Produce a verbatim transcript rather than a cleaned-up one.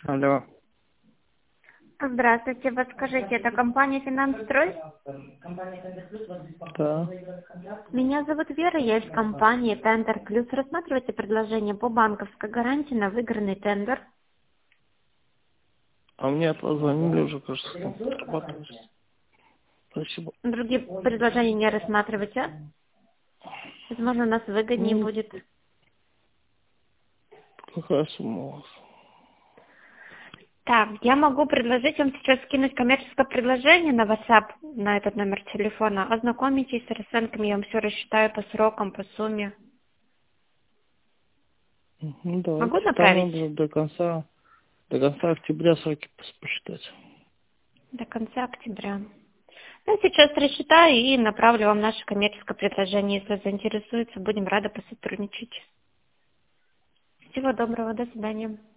Алло. Здравствуйте, подскажите, это компания «Финансстрой»? Да. Меня зовут Вера, я из компании «Тендер Плюс». Рассматривайте предложение по банковской гарантии на выигранный тендер. А мне позвонили уже, кажется, там отрабатывались. Спасибо. Другие предложения не рассматривайте. Возможно, у нас выгоднее Ну, будет. какая сумма у вас? Так, я могу предложить вам сейчас скинуть коммерческое предложение на WhatsApp, на этот номер телефона. Ознакомитесь с расценками, я вам все рассчитаю по срокам, по сумме. Ну, Могу давайте. Там направить? надо до конца, до конца октября сроки пос- посчитать. До конца октября. Я сейчас рассчитаю и направлю вам наше коммерческое предложение. Если заинтересуется, будем рады посотрудничать. Всего доброго, до свидания.